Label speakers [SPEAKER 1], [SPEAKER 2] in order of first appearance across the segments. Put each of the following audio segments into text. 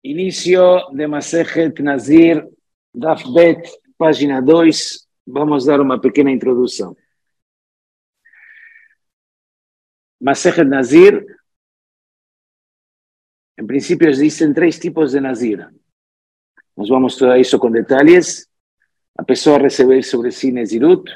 [SPEAKER 1] Inicio de Masejet Nazir, Daf Bet, página 2. Vamos dar uma pequena introdução. Masejet Nazir, em princípio existem 3 tipos de Nazir. Nós vamos estudar isso com detalhes. A pessoa receber sobre si Nezirut.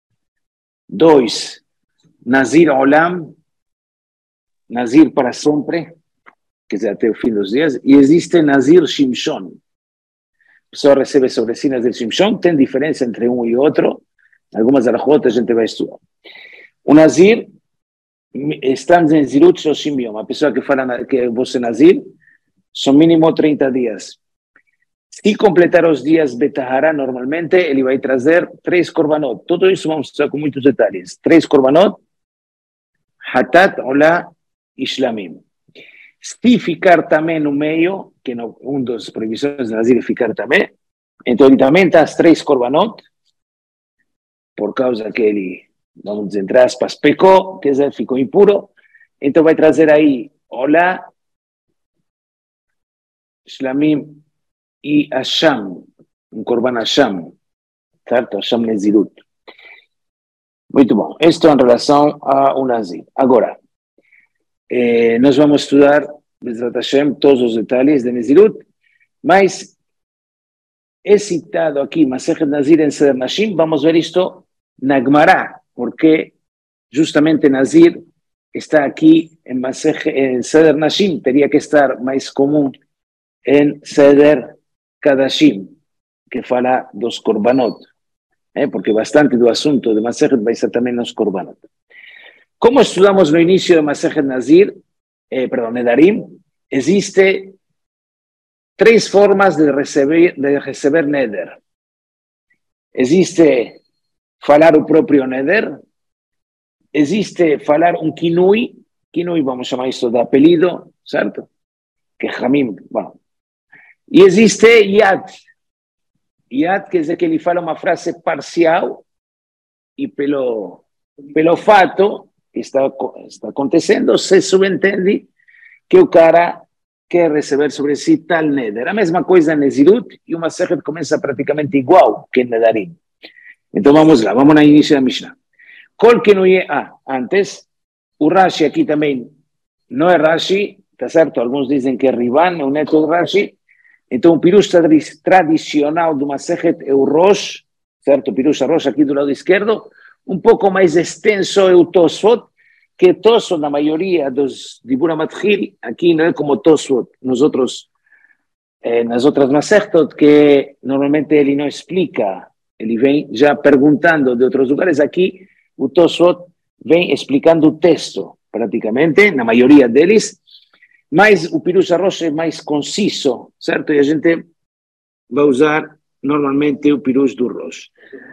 [SPEAKER 1] 2, Nazir Olam, Nazir para sempre, quer dizer, até o fim dos dias. E existe Nazir Shimshon. A pessoa recebe sobre si Nazir Shimshon, tem diferença entre um e outro. Algumas alahot a gente vai estudar. O Nazir está em Nezirut Shoshim Yom. A pessoa que fala que você é Nazir, são mínimo 30 dias. Se completar os dias Betahara, normalmente ele vai trazer 3 korbanot. Tudo isso vamos estudar com muitos detalhes. 3 korbanot, Hatat, Olá e Shlamim. Se ficar também no meio, que não, das proibições de Nazir é ficar também, então ele também está as 3 korbanot, por causa que ele, vamos dizer, entre aspas, pecou, quer dizer, ficou impuro, então vai trazer aí Olá, Shlamim e Asham, um korban Asham, certo? Asham Nezirut. Muito bom. Isto em relação ao Nazir. Agora, nós vamos estudar, Bezrat Hashem, todos os detalhes de Nezirut, mas é citado aqui, Masejet Nazir em Seder Nashim, vamos ver isto na Gemara, porque justamente Nazir está aqui em Seder Nashim, teria que estar mais comum em Seder Kadashim, que fala dos korbanot, porque bastante do assunto de Masejet vai ser também nos korbanot. Como estudamos no início de Masejet Nazir, Nedarim, existe 3 formas de receber Neder. Existe falar o próprio Neder, existe falar um Kinui, vamos chamar isso de apelido, certo? Que Hamim, bueno. E existe Yad. Yad quer dizer que ele fala uma frase parcial e pelo fato que está acontecendo, se subentende que o cara quer receber sobre si tal Neder. A mesma coisa em Nezirut, e uma Masejet começa praticamente igual que em Nedarim. Então vamos lá, vamos no início da Mishnah. Kol que não é... antes, o Rashi aqui também não é Rashi, tá certo? Alguns dizem que é Rivan, é o neto do Rashi. Então o Pirush tradicional do Masejet é o Rosh, certo? O Pirush Rosh aqui do lado esquerdo. Um pouco mais extenso é o Tosfot, que Tosfot, na maioria dos Dibur HaMatchil, aqui não é como Tosfot, nas outras Masejetot, que normalmente ele não explica, ele vem já perguntando de outros lugares. Aqui o Tosfot vem explicando o texto, praticamente, na maioria deles, mas o Pirush Rosh é mais conciso, certo? E a gente vai usar normalmente o Pirush do Rosh.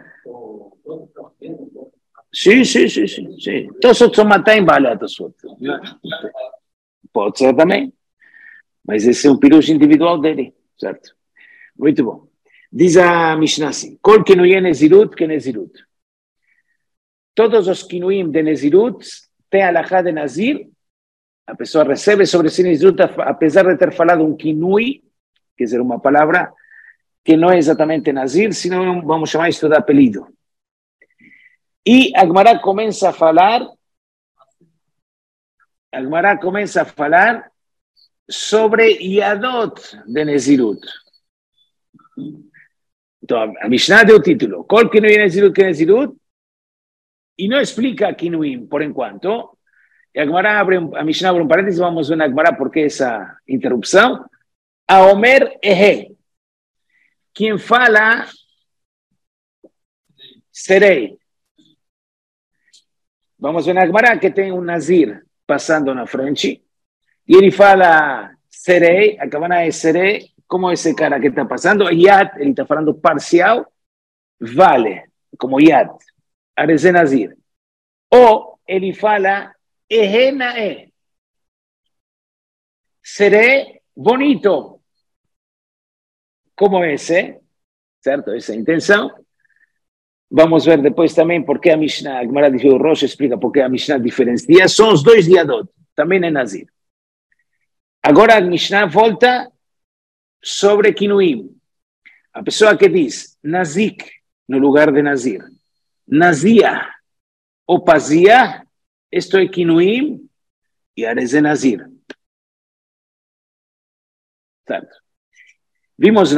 [SPEAKER 1] Sim. Tosfot são matar bala, Tosfot. Pode ser também, mas esse é um Pirush individual dele, certo? Muito bom. Diz a Mishnah assim, Kol Kinui Nezirut que Nezirut. Todos os Kinuim de Nezirut têm a alahá de Nazir. A pessoa recebe sobre si Nezirut, apesar de ter falado um Kinui, quer dizer, uma palavra que não é exatamente Nazir, senão vamos chamar isto de apelido. E a Gemara começa a falar sobre Yadot de Nezirut. Então, a Mishnah deu o título, Kol Kinui Nezirut que Nezirut, e não explica Kinuim por enquanto. E a Mishnah abre um parênteses, vamos ver na Gemara por que essa interrupção. A Omer Ehe, quem fala serei. Vamos ver na Gemara que tem um Nazir passando na frente, e ele fala serei, a Kavanah é serei, como esse cara que está passando, Yad, ele está falando parcial, vale, como Yad, Areze Nazir. Ou ele fala Ehenae, serei bonito, como esse, certo? Essa é a intenção. Vamos ver depois também porque a Mishnah, a Gemara de Rosh explica porque a Mishnah diferencia. São os 2 Yadot, também é Nazir. Agora a Mishnah volta sobre Kinuim. A pessoa que diz Nazik no lugar de Nazir, Nazia ou Pazia, isto é Kinuim e Ares de Nazir. Certo? Vimos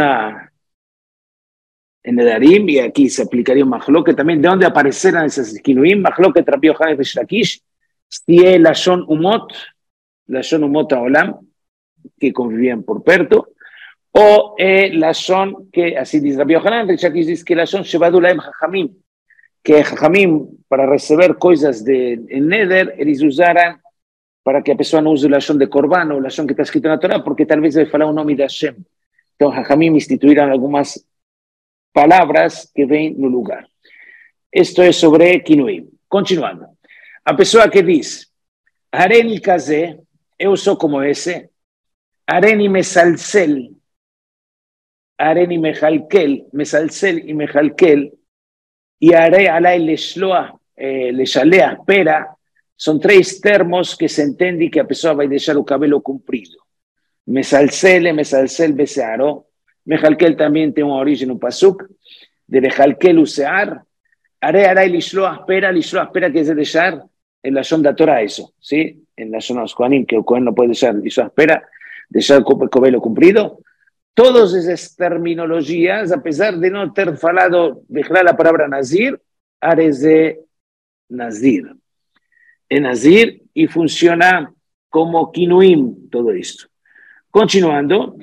[SPEAKER 1] en Nedarim, y aquí se aplicaría un Mahloket también, de dónde aparecerán esas Kinuim, Mahloket, Rabbi Yochanan de Shrakish, si es Lashon Umot Haolam, que convivían por perto, o Lashon, que así dice Rabbi Yochanan de Shrakish, dice que Lashon Shevadu Laem Jajamim, que Jajamim, para recibir cosas en Neder, ellos usaran para que a pessoa no use o Lashon de Korban o o Lashon que está escrito na Torá, porque tal vez debe falar o nome de Hashem. Então, Jajamim instituíram algumas palavras que vêm no lugar. Isto é sobre Kinuim. Continuando. A pessoa que diz, Areni Kazé, eu sou como esse, Areni Mesalsel, Areni Mechalkel, Mesalsel e Mechalkel, e Are Alai Leshloa, Leshalea, Pera, são três termos que se entende que a pessoa vai deixar o cabelo comprido. Mesalsel besearo. Mechalkel também tem uma origem no Pasuk, de Lechalkel o sear. Are arai lishloach pera quer dizer deixar en la Shon da Torah eso, ¿sí? En la Shon de Kohanim, que el Kohen no puede deixar lishloach pera, deixar el cabelo comprido. Todas esas terminologías, a pesar de no ter falado, dejar la palabra Nazir, Ares de Nazir. Es Nazir y funciona como Kinuim, todo esto. Continuando.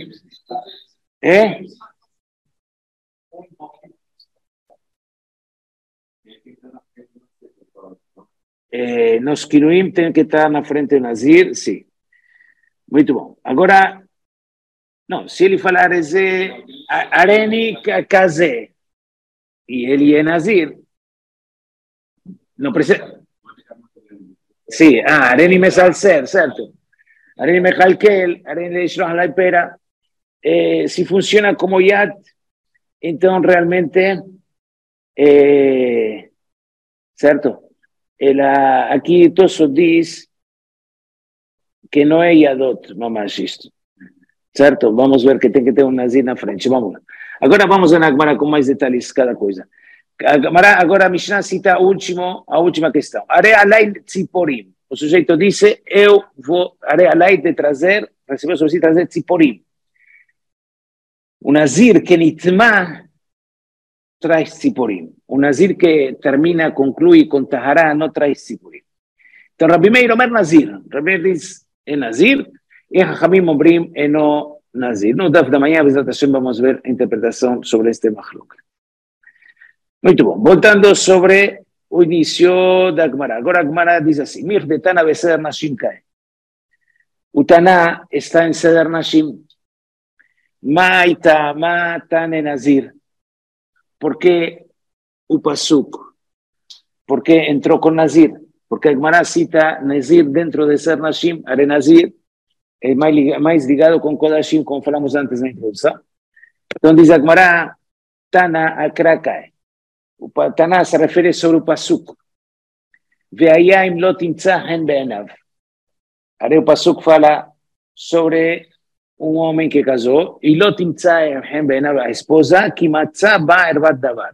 [SPEAKER 1] Nos Kinuim tem que estar na frente do Nazir, sim. Muito bom. Agora, não, se ele falar Areni Kazé e ele é Nazir, não precisa. Sim, Areni Mesalser, certo? Areni Mechalkel, Areni Leishloach Laipera. Si funciona como Yad, então realmente, certo? Aqui Tosso diz que não é Yadot, mamás isto, certo? Vamos ver que tem que ter um Nazir na frente, vamos lá. Agora vamos na Gemara com mais detalhes cada coisa. Agora a Mishnah cita a última questão. Are alai tziporim. O sujeito disse, eu vou, are alai de trazer, recebeu sobre si trazer tziporim. Un Nazir que nitma trae tziporim. Un Nazir que termina, concluye con Tahará, no trae tziporim. Entonces, Rabbi Meir Omer Nazir. Rabbi Meir dice, es Nazir, y Jajamim Ombrim, no Nazir. No, de mañana, vamos a ver interpretación sobre este Mahluk. Muy bien, voltando sobre el inicio de Agmara. Ahora Agmara dice así, Mir de Tana Beseder Nashim Kae. Utaná está en Seder Nashim. Maita, Matane Nazir. ¿Por qué Upasuk? ¿Por qué entró con Nazir? Porque Agmará cita Nazir dentro de Ser Nashim, Are Nazir, más ligado con Kodashim, como falamos antes en la introducción. Entonces dice Agmará, Tana Akrakae. Tana se refiere sobre Upasuk. Veayim lot imtzahen be'enav. Are Upasuk fala sobre un hombre que casó y lo timtza en la esposa que matzá ba erbat davar.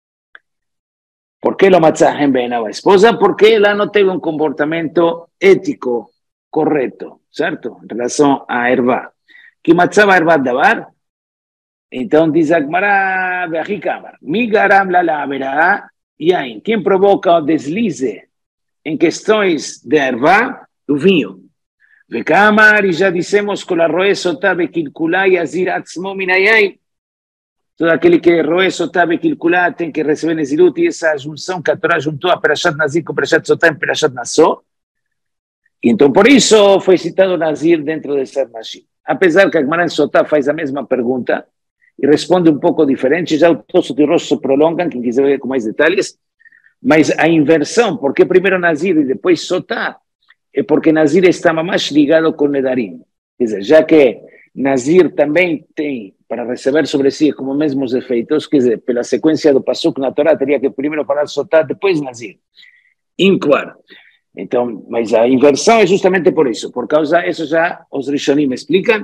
[SPEAKER 1] ¿Por qué lo matzá en la esposa? Porque él no tiene un comportamiento ético correcto, ¿cierto? En relación a erba. Que matzá ba erbat davar. Entonces dice Agmará beají cámara. Mi garam la verá yain. ¿Quién provoca o deslize en cuestiones de erba? Tu vinho. Vekamar, y ya decimos con la roe sotá bekilkulá y azir atzmo minayain. Todo aquel que roe sotá bekilkulá tiene que recibir nezirut y esa junción que a Torah juntó a Perashat Nazir con Perashat Sotá en Perashat Nassó. Y entonces por eso fue citado Nazir dentro de Ser Nashim. A pesar que Agmará en Sotá hace la misma pregunta y responde un poco diferente, ya todos los tiros se prolongan, quien quiser ver con más detalles, mas a inversión, ¿por qué primero Nazir y después Sotá? Porque Nazir está más ligado con Nedarim. Es decir, ya que Nazir también tiene para recibir sobre sí como mismos efeitos, que es la secuencia do Pasuk na Torá, tenía que primero falar Sotá, después Nazir. Inquar. Entonces, mas a inversión es justamente por eso, por causa, eso ya os Rishonim explican,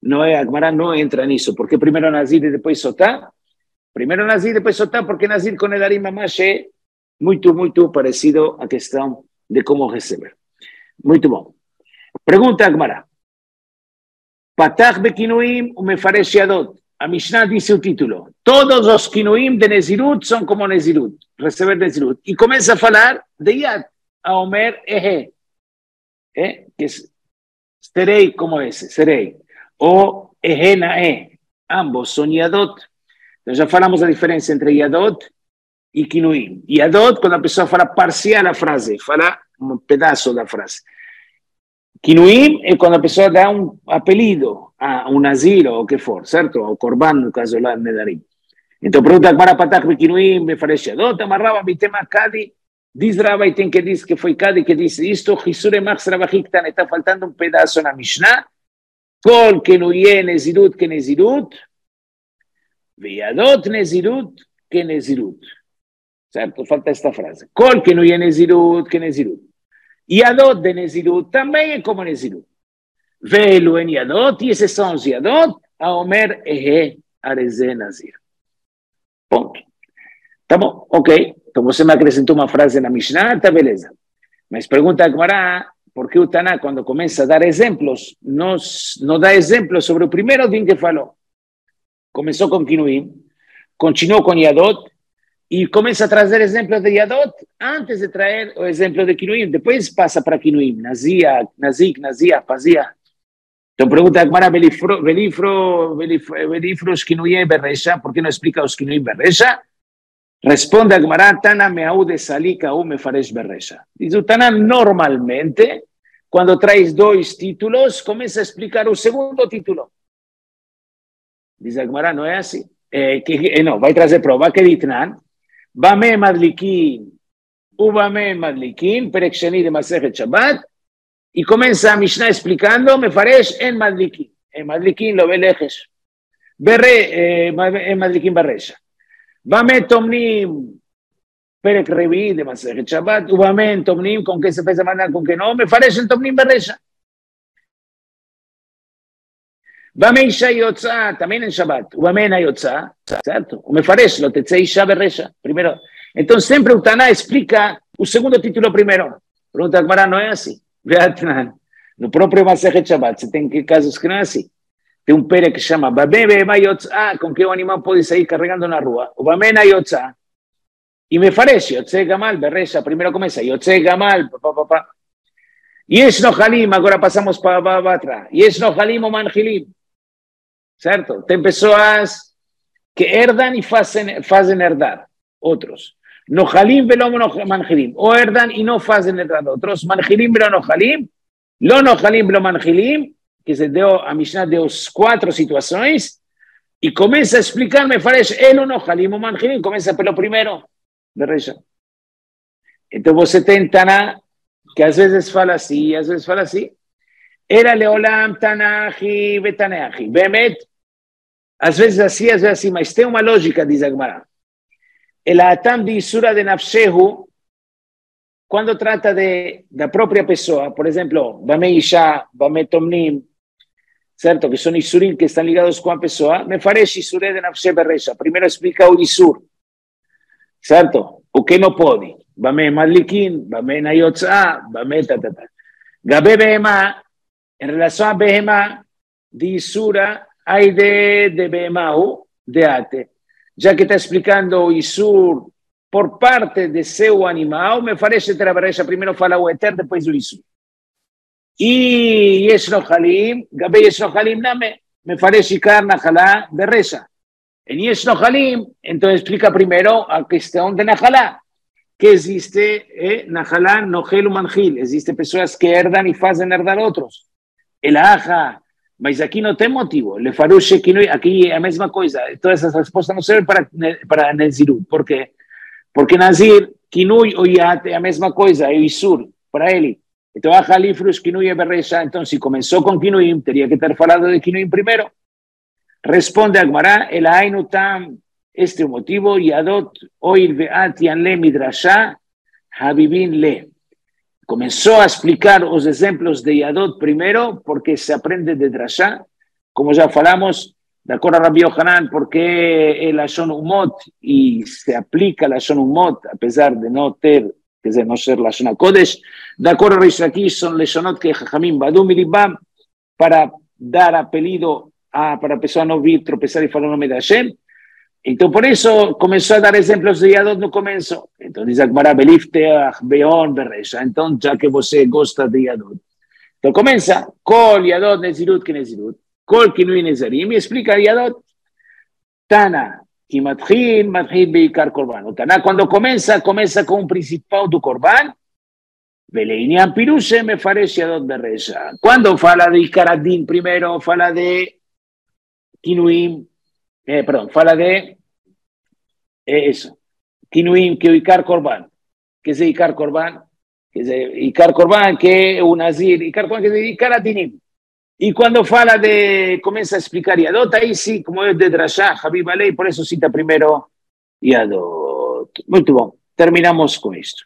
[SPEAKER 1] No, Agmará no entra en eso. ¿Por qué primero Nazir y después Sotá? Primero Nazir y después Sotá, porque Nazir con el Arim Mamache, muy parecido a cuestión de cómo receber. Muy bom. Pregunta Agmará. Patach bekinuim o mefaresh yadot. A Mishnah dice el título. Todos los kinuim de Nezirut son como Nezirut, receber Nezirut. Y comienza a hablar de Yad, a Omer Eje, que es Serei como ese, Serei. O Eje Nae, ambos son Yadot. Entonces ya hablamos la diferencia entre Yadot y kinuim. Yadot, cuando empezó a hablar parcial la frase, habla un pedazo de la frase. Kinuim es cuando empezó a dar un apellido a un asilo o que for, ¿cierto? O Corban, en el caso de la Nedarim. Entonces pregunta para Patach Kinuim, me parece, ¿dónde amarraba mi tema Kadi? Dice Rabba y ten que dice que fue Kadi que dice esto, Jisure Max Rabajiktan, está faltando un pedazo en la Mishnah. Kol Kenuye Nezirut que Nezirut, Viadot Nezirut que Nezirut. ¿Cierto? Falta esta frase. Kol Kenuye Nezirut que Nezirut. Yadot de Nezirut también es como Nezirut. Velo en Yadot, y ese son Yadot, a Omer Eje Areze Nazir. Punto. ¿Estamos? Ok. Como se me acrescentó una frase en la Mishnah, está beleza. Me pregunta Agmará, ¿por qué Utaná cuando comienza a dar ejemplos, no da ejemplos sobre el primero din que faló? Comenzó con Kinuim, continuó con Yadot, y comienza a traer ejemplos de Yadot antes de traer el ejemplo de Kinuim. Después pasa para Kinuim, Nazia, Nazik, Nazia, Pazia. Entonces pregunta Agmará, Belifros Kinuim Berresha, ¿por qué no explica los Kinuim Berresha? Responde Agmará, Tana meau de salika u me faresh Berresha. Dice Tana, normalmente, cuando traes dos títulos, comienza a explicar un segundo título. Dice Agmará, no es así. No, va a traer prueba que ditnan. Bame Madlikin, Ubame Madlikin, Perek Sheni de Masechet Shabbat, y comienza a Mishnah explicando, me faresh en Madlikin. En Madlikin lo ve lejes. Berre, en Madlikin Berresha. Bame Tomnim, Perek Revi de Masechet Shabbat, Ubame en Tomnim, con qué se puede mandar, con qué no, me faresh en Tomnim Berresha. Bame Isha Yotza, también en Shabbat. Ubame en Yotza, ¿cierto? O me faresh, lo te Isha Berresha. Primero. Entonces siempre Utaná explica un segundo título primero. Pregunta Agmará, no es así. Vean, lo propio Masechet Shabbat, se tiene que casos que no es así. De un pere que se llama Babé Beba Yotza, con qué animal puedes ir cargando una rúa. Ubame en Yotza. Y me faresh, Yotze Gamal, Berresha. Primero comienza, Yotze Gamal, papá. Y es no Halim, ahora pasamos para atrás. Y es no Halim o Manjilim. ¿Cierto? Te empezó a que herdan y hacen herdar otros. No halim velo no manjilim. O herdan y no hacen herdar otros. Manjilim velo no halim. Lo no halim velo manjilim. Que se dio a Mishnah de 4 situaciones. Y comienza a explicarme, faresh, el no halim o manjilim. Comienza por lo primero. De Reisha. Entonces vos te entana que a veces fala así, a veces fala así. Era Leolam Tanaji Betaneaji. Bemet, a veces así, mas tem una lógica, dice Agmará. El Atam de Isura de Nafshehu, cuando trata de la propia persona, por ejemplo, Bame Isha, Bame Tomnim, ¿cierto? Que son Isurim que están ligados con la persona, me faresh Isure de Nafshe Berresha. Primero explica un Isur, ¿cierto? O que no puede. Bame Madlikin, Bame Nayotza, Bame tatata. Gabe Behema, en relación a Behema, de Isura, hay de Behemau, de Ate. Ya que está explicando Isur por parte de seu animal, me parece que la primero fala o Eter, después o Isur. Y Yeshno Halim, Gabe Yeshno Halim, me parece que Nahalá de Reza. En Yeshno Halim, entonces explica primero a cuestión de Nahalá. Que existe Nahalá, Nogel o Manjil. Existe personas que herdan y hacen herdar otros. El Aja, mas aquí no tem motivo. Le faruche, aquí a mesma coisa. Todas esas respostas no sirven para Nezirut. ¿Por qué? Porque Nazir, Kinui o Yat, a mesma coisa, é Isur, para ele. Então, a Halifrus, Kinui e Berresha. Então, si comenzó con Kinuim, tenía que ter falado de Kinuim primero. Responde Agmará, el Ainu Tam, este motivo, Yadot, Oil Ve'at, Yanle Midrashá, Habibin Le. Comenzó a explicar los ejemplos de Yadot primero porque se aprende de Drashá como ya falamos, de acuerdo a Rabbi Yohanan, porque el Lashon Umot y se aplica la Lashon Umot, a pesar de no ter, que de no ser Lashon HaKodesh, de acuerdo a Rish Lakish, son Lashonot que Jajamim Badum y Libam, para dar apellido para la persona no vir, tropezar y falar el nombre de Hashem. Entonces, por eso comenzó a dar ejemplos de Yadot no comenzó. Entonces, dice Agmará, Belifteach, Beon, Berresha. Entonces, ya que você gosta de Yadot. Entonces, comienza, Kol, Yadot, Nezirut, que Nezirut. Kol, Kinui, Nezarim. Y explica Yadot. Tana, Ki Matchil, Beikar, Korban. Tana, cuando comienza con un principal do Korban. Veleinian Pirushe, me farece Yadot, Berresha. Cuando fala de Ikaradin primero, fala de Kinuim, fala de eso. Kinuim, que Ikar Korban. ¿Qué es Ikar Korban? Que es Ikar Korban, que un Nazir. Ikar Korban, que es Ikar Adinim. Y cuando fala comienza a explicar Yadot, ahí sí, como es de Drashá, Habib Alei, por eso cita primero Yadot. Muy bien, terminamos con esto.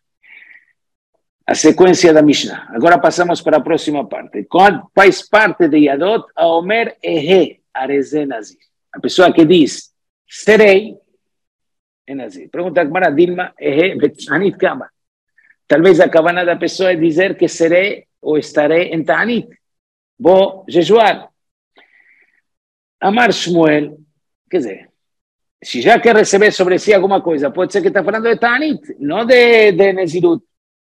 [SPEAKER 1] A sequência da Mishnah. Agora passamos para a próxima parte. Quando faz parte de Yadot, a Omer Ehe, Areze Nazir. A pessoa que diz, serei, é Nazir. Pergunta a Gemara, Dilma, Ehe, Vetanit Kama. Talvez a kavana da pessoa é dizer que serei ou estarei em Ta'anit. Vou jejuar. Amar Shmuel, quer dizer, se já quer receber sobre si alguma coisa, pode ser que está falando de Ta'anit, não de Nezirut.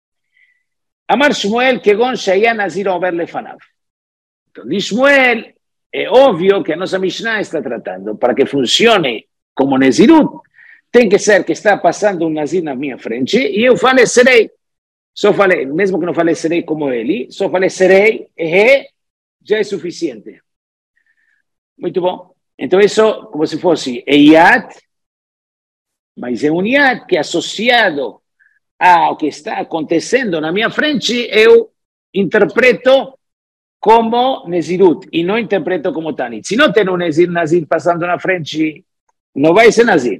[SPEAKER 1] Amar Shmuel que gon shaya nazir over lefanav. Então, diz Shmuel, é óbvio que a nossa Mishnah está tratando, para que funcione como Nezirut, tem que ser que está passando um nazir na minha frente e eu falecerei. Só falei, mesmo que não falecerei como ele, só falecerei, já é suficiente. Muito bom. Então, isso como se fosse Eyat, mas é um Yat que é associado ao que está acontecendo na minha frente, eu interpreto como Nezirut e não interpreto como Tanit. Se não tem um Nazir passando na frente, não vai ser Nazir.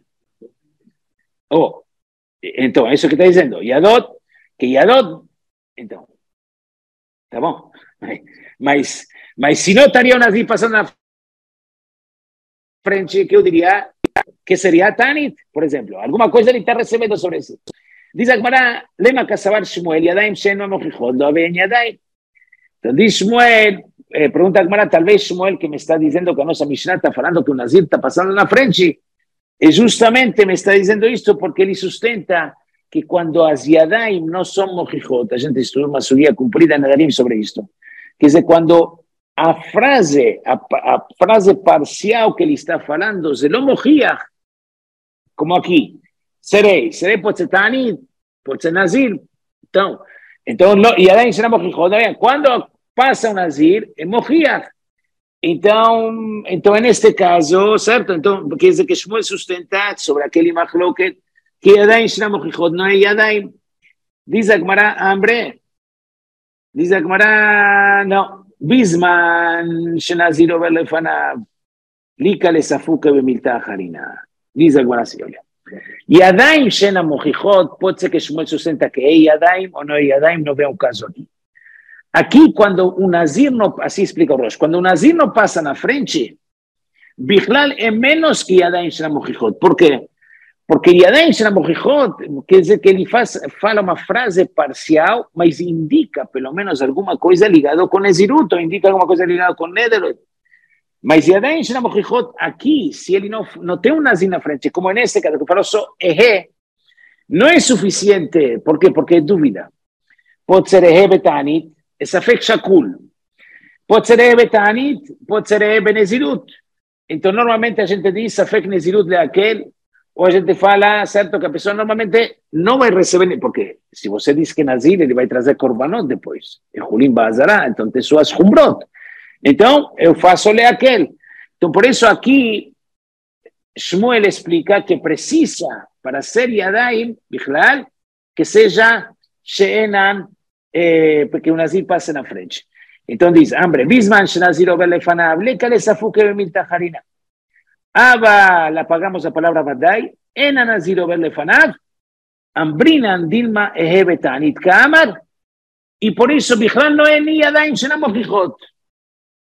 [SPEAKER 1] Então, é isso que está dizendo. Yadot, então, tá bom. Mas se não estaria o Nazir passando na frente, que eu diria que seria Tanit, por exemplo. Alguma coisa ele está recebendo sobre isso. Diz a Gemara, lema kasavar Shmuel, Yadayim she'eno mochichot, lo había en Yadayim. Então diz Shmuel, pergunta a Gemara, talvez Shmuel que me está dizendo que a nossa Mishnah está falando que o Nazir está passando na frente, e justamente me está dizendo isto porque ele sustenta que quando as Yadayim não são mochichot, a gente estudou uma sugia cumprida na Nedarim sobre isto, quer dizer, quando a frase parcial que ele está falando, ze lo mochiach, como aqui, serei pode ser Tanit, pode ser Nazir. Então não, e aí será Mochichot. Quando passa o Nazir, é Mochiach. Então, neste caso, certo? Então, quer dizer que Shmuel sustenta sobre aquele machloket que Yadayim será Mochichot, não é Yadayim. Diz a Gemara, não. Bisman Shenazir over lefanav, lika lesafuka bemilta harina. Diz a Gemara assim, olha. Yadayim shena mochichot, pode ser que Shmuel sustenta que é Yadayim ou não é Yadayim, não vê um caso aqui. Aqui, quando o Nazir não, assim explica o Rosh, quando o Nazir não passa na frente, Bichlal é menos que Yadayim shena mochichot. Por quê? Porque Yadayim shena mochichot quer dizer que ele fala uma frase parcial, mas indica pelo menos alguma coisa ligada com Nezirut, ou indica alguma coisa ligada com Nederut. Mas Yadayim shena mochichot aqui, se ele não tem um Nazir na frente, como nesse caso que falou só não é suficiente. Por quê? Porque é dúvida. Pode ser betanit, é safek shakul. Pode ser betanit, pode ser benezirut. Então, normalmente a gente diz safek nezirut leaquel, ou a gente fala, certo, que a pessoa normalmente não vai receber, porque se você diz que é Nazir, ele vai trazer korbanot depois. É Hulim Ba'azara, então tem suas humbrot. Então, eu faço leaquel. Então, por isso aqui, Shmuel explica que precisa, para ser Yadayim, Bichlal, que seja She'enan, porque o Nazir passe na frente. Então diz, Ambre, Bisman Shenazir over lefanav, leka lesafuke bemilta harina. Aba, la pagamos a palavra Vadai, Ena Nazir over lefanav, Ambrinan Dilma Ehebetanit Kamar, e por isso Bichlal não é ni Yadayim Shena Mochichot.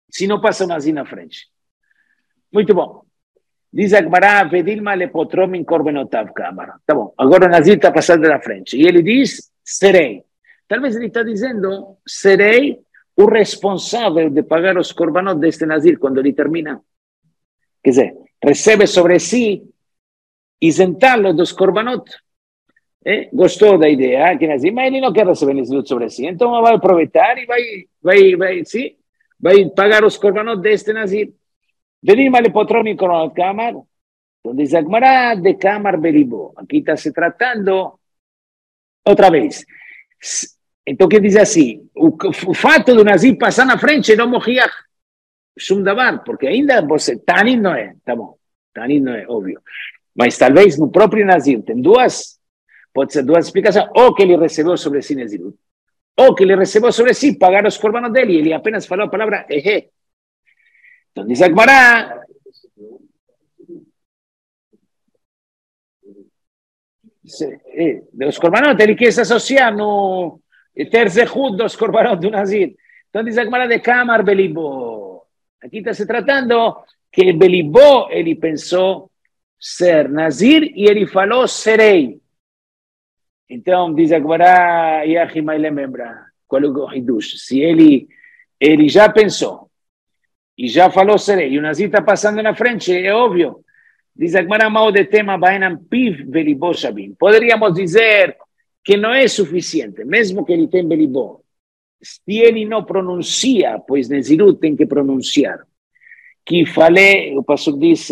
[SPEAKER 1] se não passa o Nazir na frente. Muito bom. Diz a Gemara, Vedilma lepotrom in korbenotav kamar. Tá bom, agora o Nazir está passando na frente. E ele diz, serei. Talvez ele está dizendo, serei o responsável de pagar os korbanot deste Nazir quando ele termina. Quer dizer, recebe sobre si isentá-lo dos korbanot. Gostou da ideia, que Nazir, mas ele não quer receber Nezirut sobre si. Então vai aproveitar e vai pagar os korbanot deste Nazir. Vedilma lepotrom in korbenotav kamar. Então diz a Gemara, de kamar belibo. Aqui está se tratando outra vez. Então, quer dizer assim, o fato do Nazir passar na frente não morria Shum Davar, porque ainda você, Tanit não é, tá bom, Tanit não é, óbvio. Mas talvez no próprio Nazir tem pode ser duas explicações, ou que ele recebeu sobre si Nezirut, ou que ele recebeu sobre si pagar os korbanot dele, ele apenas falou a palavra ehe. Então diz a Gemara, os korbanot, ele quer se associar no ter zehut dos korbanot do Nazir. Então diz a Gemara de Kamar Belibo. Aqui está se tratando que Belibo, ele pensou ser Nazir e ele falou serei. Então diz a Gemara, Yahima ele lembra, qual é o Hidush? Se ele já pensou e já falou serei, e o Nazir está passando na frente, é óbvio. Diz a Gemara, mal de tema, Bainam Piv Belibo Shabim. Poderíamos dizer que não é suficiente, mesmo que ele tenha Belibo. Se ele não pronuncia, pois Nezirut tem que pronunciar. Que falei, o pastor diz,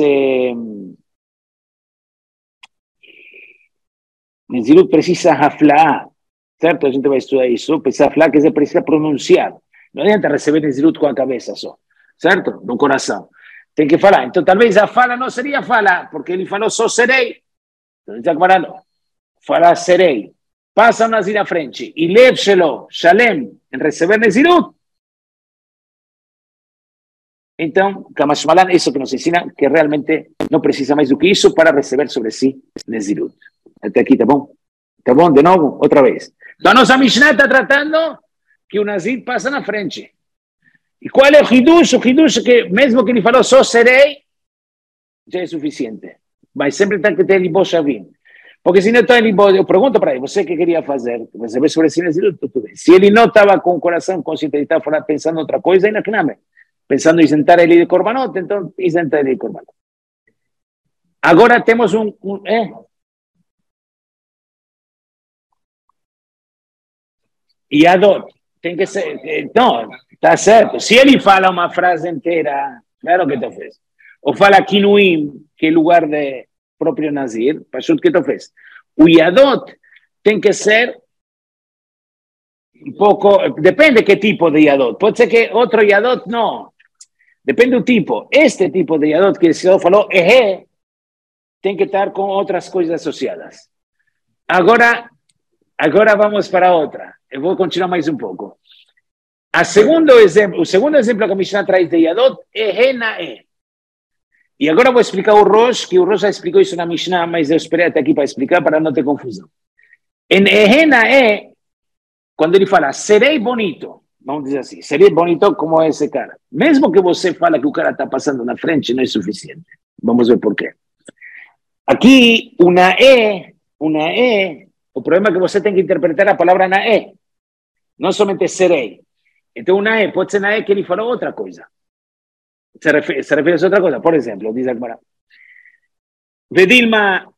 [SPEAKER 1] Nezirut precisa haflaá, certo? A gente vai estudar isso, precisa haflaá, quer dizer, precisa pronunciar. Não adianta receber Nezirut com a cabeça só, certo? No coração. Tem que falar. Então, talvez a fala não seria fala, porque ele falou só serei. Então, está comparando. Fala serei. Passa o Nazir à frente. E lev shelo, shalem, em receber Nezirut. Então, Kamash Malan, isso que nos ensina, que realmente não precisa mais do que isso para receber sobre si Nezirut. Até aqui, tá bom? Tá bom? De novo, outra vez. Então, a nossa Mishnah está tratando que o Nazir passa na frente. E qual é o Hidush? O Hidush é que, mesmo que ele falou só serei, já é suficiente. Mas sempre tem que ter Libo Shavim. Porque se não está em Libo, eu pergunto para ele, você que queria fazer? Receber sobre si Nezirut, tudo bem. Se ele não estava com o coração consciente, ele estava pensando em outra coisa, ainda que não é. Pensando em isentar ele de korbanot, então isentar ele de korbanot. Agora temos Yadot. Tem que ser. Não, está certo. Se ele fala uma frase inteira, claro que tu fez. Ou fala Kinuim, que é lugar de próprio Nazir, Pashut que tu fez. O Yadot tem que ser um pouco. Depende que tipo de Yadot. Pode ser que outro Yadot não. Depende do tipo. Este tipo de Yadot que o senhor falou, tem que estar com outras coisas associadas. Agora vamos para outra. Eu vou continuar mais um pouco. O segundo exemplo que a Mishnah traz de Yadot é Nae. E agora vou explicar o Rosh, que o Rosh já explicou isso na Mishnah, mas eu esperei até aqui para explicar, para não ter confusão. Em Nae, quando ele fala, serei bonito, vamos dizer assim, serei bonito como esse cara. Mesmo que você fala que o cara está passando na frente, não é suficiente. Vamos ver por quê. Aqui, o Nae, o problema é que você tem que interpretar a palavra Nae, não somente serei. Então, Nae, pode ser Nae que ele falou outra coisa. Se refere a outra coisa. Por exemplo, diz Agmará. Vedilma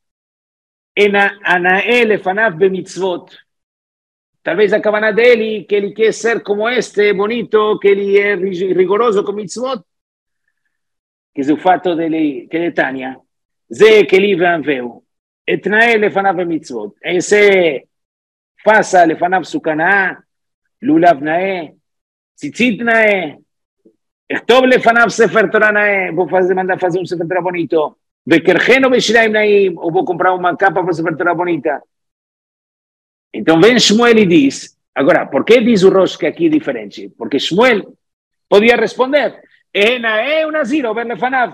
[SPEAKER 1] Nae lefanav bemitzvot. Talvez a cabana dele, que ele quer ser como este, bonito, que ele é rigoroso com mitzvot. Que é o fato dele, que é Tânia. Zé que ele veu. Etnae lefanav bemitzvot. Esse faça lefanav sukana, lulav nae, tzitzit nae, Echtov lefanav sefer Torah nae, vou mandar fazer sefer Torah bonito. Bekercheno beshiraim naim, ou vou comprar uma capa para sefer Torah bonita. Então vem Shmuel e diz, agora, por que diz o Rosh que aqui é diferente? Porque Shmuel podia responder, nae o nazir, over lefanav.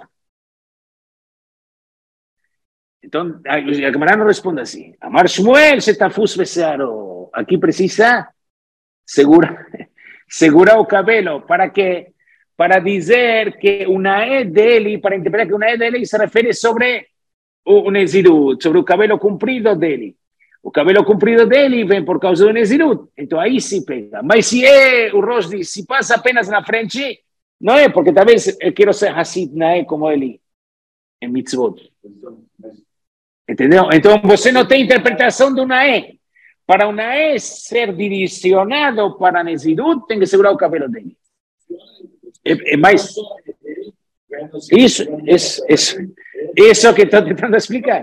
[SPEAKER 1] Então, a Gemara não responde assim. Amar Shmuel, se tafus besearo. Aqui precisa segurar o cabelo. ¿Para quê? para dizer que una E dele, para interpretar que una E dele se refiere sobre o Nezirut, sobre o cabelo comprido dele. O cabelo comprido dele vem por causa do Nezirut. Então aí se pega. Mas se é o Rosh, se passa apenas na frente, não é, porque talvez eu quero ser Hassid na E como ele em mitzvot. Entendeu? Então você não tem interpretação de uma E. Para uma E ser direcionado para Nezirut, tem que segurar o cabelo dele. Mas isso que estou tentando explicar.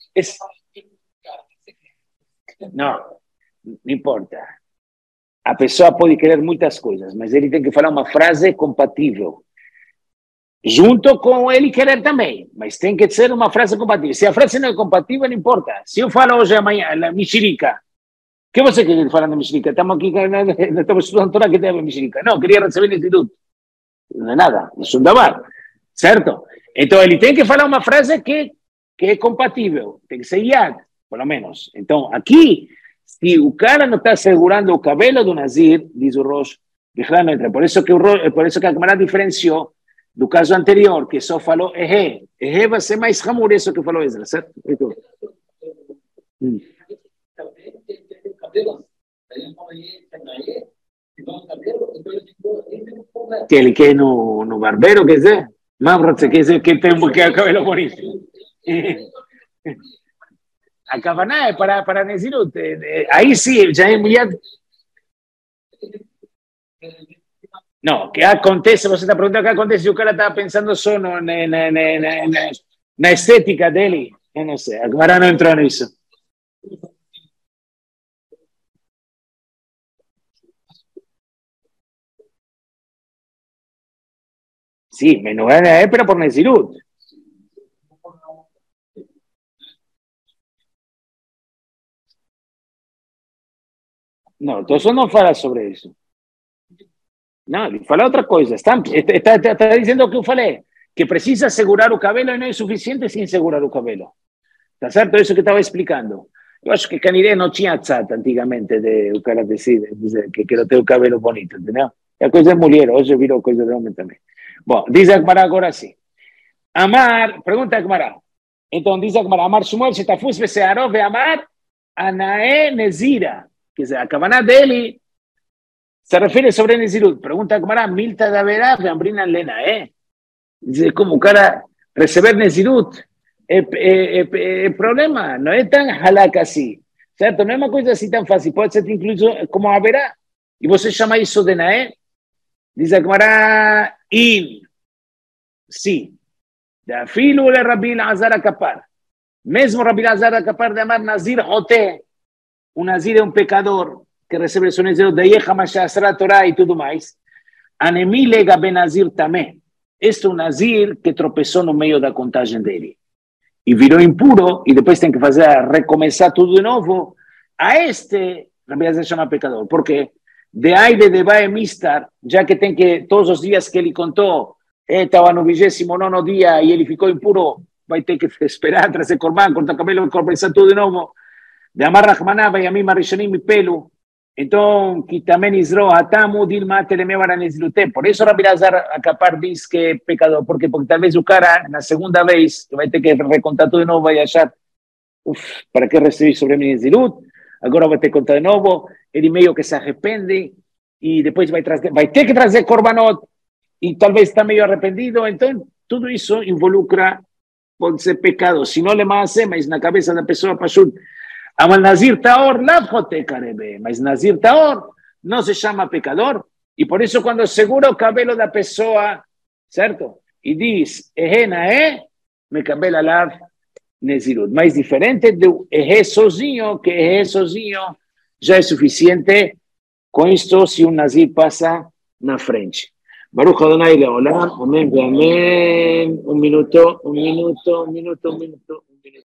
[SPEAKER 1] Não importa. A pessoa pode querer muitas coisas, mas ele tem que falar uma frase compatível. Junto com ele querer também, mas tem que ser uma frase compatível. Se a frase não é compatível, não importa. Se eu falo hoje, amanhã, na mexerica, o que você quer falar na mexerica? Estamos aqui, estamos estudando toda a que tem a mexerica. Não, queria receber instituto. Não é nada, é um davar, certo? Então ele tem que falar uma frase que é compatível, tem que ser yad, pelo menos. Então aqui, se o cara não está segurando o cabelo do Nazir, diz o Rosh, não entra. Por isso que a Gemara diferenciou do caso anterior, que só falou Ehe. Ehe vai ser mais hamur isso que falou Ezra, certo? Então, que ele quer no barbeiro, quer dizer? Mas quer dizer que tem que o cabelo bonito. A Kavaná é para Nezirut. Aí sim, já é muito... Não, que acontece, você está perguntando o que acontece se o cara está pensando só na estética dele. Eu não sei, agora não entrou nisso. Sí, me no es pero por Nezirut. No, todo eso no fala sobre eso. No, fala outra coisa. Está dizendo o que eu falei, que precisa segurar o cabelo e não é suficiente sem segurar o cabelo. Tá certo? Isso que estava explicando. Eu acho que Caniré não tinha tzat antigamente de o cara dizer que quero ter o cabelo bonito, entendeu? É coisa de mulher, hoje virou coisa de homem também. Bom, diz a Gemara agora sim. Amar, pergunta a Gemara. Então diz a Gemara, Amar Shmuel, Shetafus Besearov e Amar Anae Nezira. Quer dizer, a Kavaná dele se refere sobre Nezirut. Pergunta a Gemara, Milta da Verá, Veambrina Lena, Diz, como o cara receber Nezirut é problema, não é tão halak assim, certo? Não é uma coisa assim tão fácil, pode ser incluso como a Verá. E você chama isso de Naé? Diz a Gemara, sim. Da filho de Rabi Elazar Akapar. Mesmo Rabi Elazar Akapar de amar Nazir Hoté. O Nazir é um pecador que recebe o Nezirut de Yecha Mashasra Torah e tudo mais. Anemi lega ben Nazir também. Este é um Nazir que tropeçou no meio da contagem dele. E virou impuro e depois tem que recomeçar tudo de novo. A este, Rabi Elazar chama pecador. Por quê? De Aide de Bae Mistar, já que tem que, todos os dias que ele contou, estava no 29º dia e ele ficou impuro, vai ter que esperar, trazer corban, cortar cabelo, começar tudo de novo. De Amar Rahmaná, vai a mim, Marishanim e pelo. Então, que também Isro, Atamu, Dilma, Telemevara, Nezilute. Por isso, Rabi Elazar Akapar diz que é pecador, porque talvez o cara, na segunda vez, vai ter que recontar tudo de novo, vai achar, para que recebi sobre mim Nezilut? Agora vai ter que contar de novo. Ele meio que se arrepende e depois vai ter que trazer korbanot e talvez está meio arrependido. Então, tudo isso involucra, pode ser pecado. Se não le mais, mas na cabeça da pessoa, pashut, Amal Nazir Taor, mas Nazir Taor não se chama pecador. E por isso, quando segura o cabelo da pessoa, certo? E diz, me cabelo alav Nezirut. Mais diferente do sozinho, que sozinho já é suficiente. Com isto, se um Nazir passa na frente. Baruch Adonai Leolam, amém, amém. Um minuto.